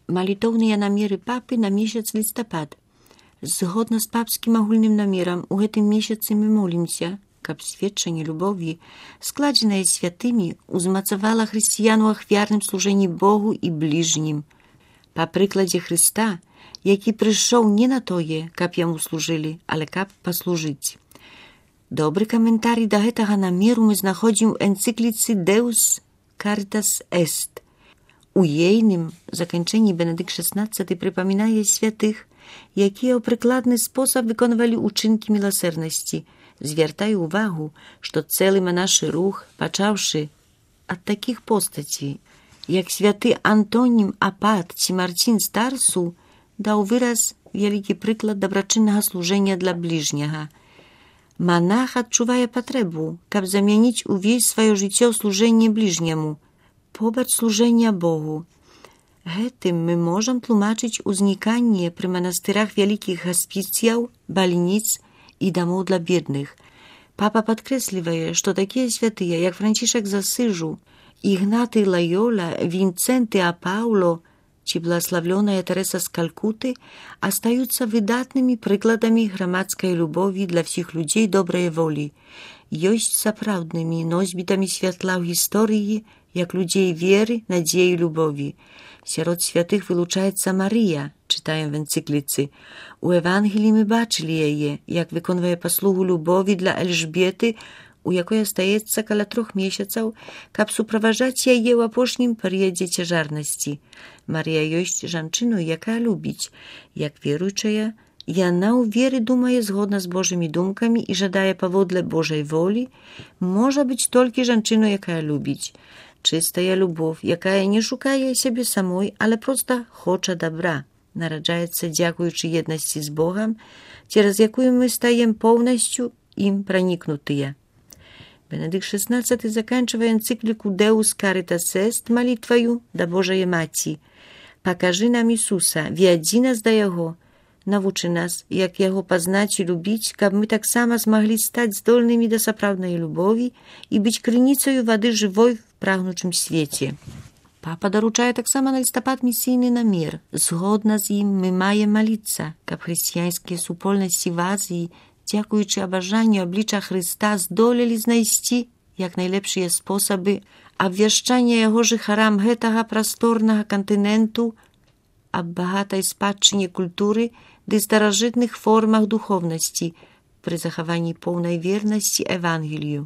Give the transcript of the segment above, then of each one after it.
Малітоўныя намеры папы на месяц лістапад. Згодна з папскім агульным намерам, у гэтым месяцы мы молімся, каб сведчанне любові, складзенае святымі, узмацавала хрысціян у ахвярным служэнні Богу і бліжнім. Па прыкладзе Хрыста, які прыйшоў не на тое, каб яму служылі, але каб паслужыць. Добры каментарый да гэтага намеру мы знаходзім у энцыкліцы Deus Caritas Est. У ейным заканчэнні Бенедыкт XVI прыпамінае святых, якія ў прыкладны спосаб выконвалі ўчынкі міласэрнасці, звяртае ўвагу, што цэлы манашы рух, пачаўшы ад такіх постацей, як святы Антонім Апат ці Марцін Старсу, даў выраз вялікі прыклад дабрачыннага служэння для бліжняга. Манах адчувае патрэбу, каб замяніць увесь сваё жыццё ў служэнне бліжняму, побач служэння Богу. Гэтым мы можам тлумачыць узніканне пры манастырах вялікіх хаспіцыяў, бальніц і дамоў для бедных. Папа падкрэслівае, што такія святыя, як Францішак з Асыжу, Ігнаты Лайола, Вінцэнты Апаўло ці блаславлёная Тэрэса з Калькуты астаюцца выдатнымі прыкладамі грамадскай любові для ўсіх людзей добрай волі, ёсць сапраўднымі носьбітамі святла ў гісторыі, як людзей веры, надзеі, любові. Сярод святых вылучаецца Марыя, чытаем в энцыкліцы. У Евангеліі мы бачылі яе, як выконвае паслугу любові для Эльжбеты, у якой астаецца каля 3 месяцаў, каб суправажаць яе ў апошнім перыядзе цяжарнасці. Марія ёсць жанчыну, якая любіць. Як веруючая, яна ў веры думае згодна з Божымі думкамі і жадае паводле Божай волі, можа быць толькі жанчыну, якая любіць. Чыстая любов, якая не шукае сябе самой, але проста хоча добра, нараджаецца дзякуючы еднасці з Богам, цераз якую мы стаем поўнасцю ім пранікнутыя. Бенедыкт XVI заканчивае энцыкліку Deus Caritas Est малітваю да Божае Маці. Пакажы нам Ісуса, вядзі нас да Яго, навучы нас, як Яго пазнаць і любіць, каб мы таксама змаглі стаць здольнымі да сапраўднай любові і быць крыніцаю вады жывой в прагнучым свеце. Папа даручае таксама на лістапад місійны намер. Згодна з ім мы маем маліцца, каб хрысціянскія супольнасці в Азіі, дзякуючы абажанню аблічча Хрыста, здолелі знайсці як найлепшыя спосабы абвяшчання яго жыхарам гэтага прасторнага кантыненту аб багатай спадчыне культуры ды старажытных формах духовнасці пры захаванні поўнай вернасці Евангелію.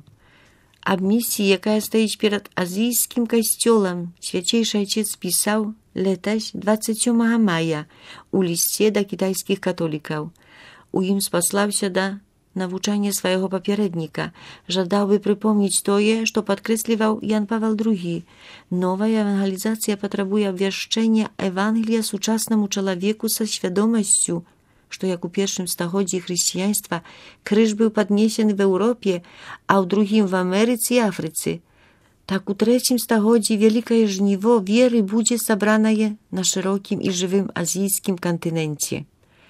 Аб місіі, якая стаіць перад азійскім касцёлам, свяцейшы Айцец пісаў летась 27 мая у лісце да кітайскіх католікаў. У ім спаслаўся да навучання свайго папярэдніка, жадаў бы прыпомніць тое, што падкрэсліваў Ян Павел II. Новая евангелізацыя патрабуе абвяшчэння Евангелія сучаснаму чалавеку са свядомасцю, што як у першым стагоддзі хрысціянства крыж быў паднесены в Еўропе, а ў другім в Амерыцы і Афрыцы. Так у трэцім стагоддзі вялікае жніво веры будзе сабранае на шырокім і жывым азійскім кантыненце.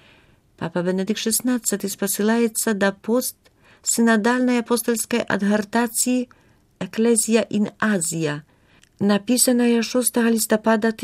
Папа Бенедыкт XVI спасылаецца да пост-синодальнай апостольскай адгартацыі «Экклезія ін Азія», напісаная 6 лістапада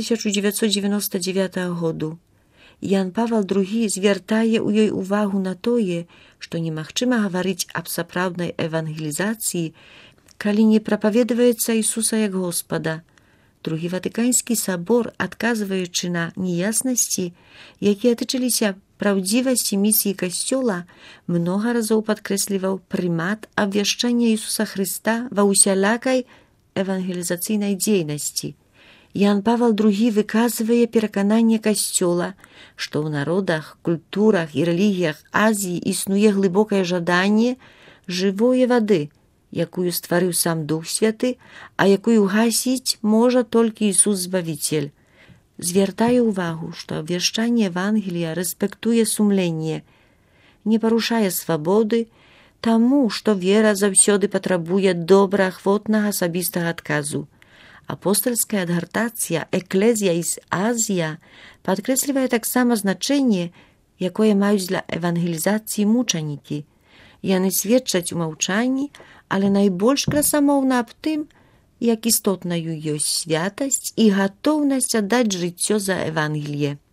1999 году. Ян Павел II звяртае ў ёй увагу на тое, што немагчыма гаварыць аб сапраўднай евангелізацыі, калі не прапаведваецца Ісуса як Господа. Другі Ватыканскі сабор, адказваючы на неяснасці, якія тычыліся праўдзівасці місіі Касцёла, многа разоў падкрэсліваў прымат абвяшчання Ісуса Хрыста ва ўсялякай евангелізацыйнай дзейнасці. Ян Павел II выказвае перакананне Касцёла, што ў народах, культурах і рэлігіях Азіі існуе глыбокае жаданне жывое вады, якую стварыў сам Дух Святы, а якую гасіць можа толькі Ісус Збавіцель. Звяртае ўвагу, што абвяшчанне Евангелія рэспектуе сумленне, не парушае свабоды, таму, што вера заўсёды патрабуе добраахвотнага асабістага адказу. Апостальская адгартацыя «Экклезія із Азія» падкрэслівае таксама значэнне, якое маюць для евангелізацыі мучанікі. Яны сведчаць у маўчанні, але найбольш красамоўна аб тым, як істотнаю ёсць святасць і гатоўнасць аддаць жыццё за Евангелие.